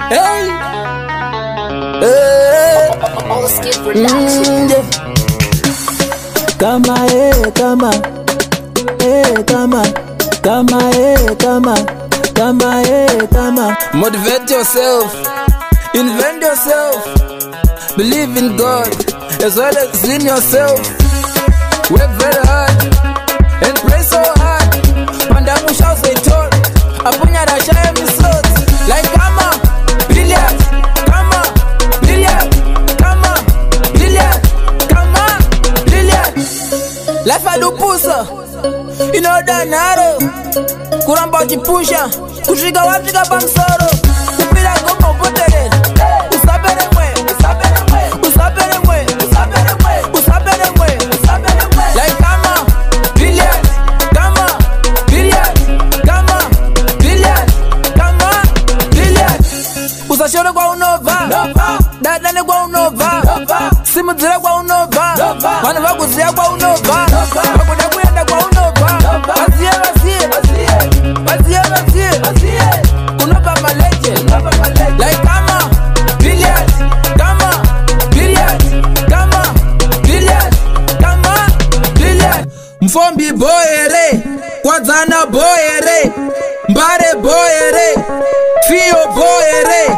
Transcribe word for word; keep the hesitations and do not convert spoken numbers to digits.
Hey, hey. Allskip Production. Mm, yeah. Kama eh, kama eh, kama kama eh, kama kama eh, kama. Motivate yourself, invent yourself, believe in God as well as in yourself. Work very hard and pray so hard. Pandamu shall say told apunya rasha emisot like kama brilliant, kama brilliant, kama brilliant, kama brilliant. Life adupusa inoda naro kuramba uchipusha kushika wapika pamsoro kupira goma upotere usabere mwe usabere mwe usabere mwe usabere mwe usabere mwe usabere mwe like kama brilliant, kama brilliant, kama brilliant, kama brilliant. Usashore kwa unova dada ne kwa unova simu zira kwa unova wana vakuzia kwa unova wakuda kuyenda kwa unova vazie vazie vazie vazie vazie unova maleje like kama brilliant, kama brilliant, kama brilliant, kama brilliant. Mfombi boyere kwazana boyere mbare boyere fio boyere